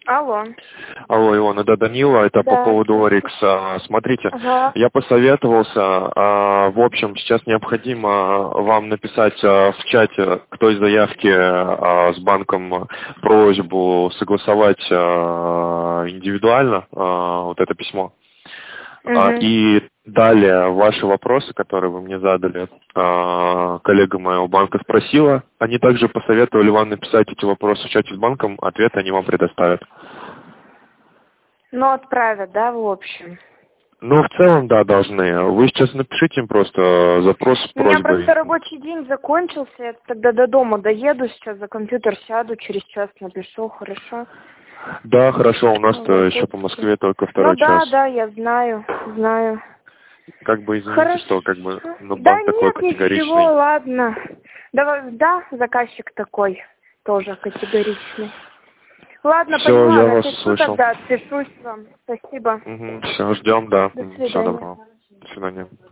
Алло. Алло, Илона, да, Данила, это Да. по поводу Орикс. Смотрите, Ага. я посоветовался, в общем, сейчас необходимо вам написать в чате к той заявке с банком просьбу согласовать индивидуально вот это письмо. Угу. И далее ваши вопросы, которые вы мне задали, коллега моего банка спросила, они также посоветовали вам написать эти вопросы в чате с банком, ответы они вам предоставят. Ну, отправят, да, в общем? Ну, в целом, да, должны. Вы сейчас напишите им просто запрос с У меня просьбой. просто рабочий день закончился, я тогда до дома доеду, сейчас за компьютер сяду, через час напишу, хорошо? Да, хорошо, у нас-то Вот, еще по Москве только ну второй да, час. да, я знаю. Как бы извините, Хорошо. что как бы ну, Да банк такой нет, ничего, категоричный. ладно. Да, заказчик такой, тоже категоричный. Ладно, Все, поняла, я вас напишу услышал. тогда, отпишусь вам. Спасибо. Все, ждем, да. До Всего свидания. доброго. До свидания.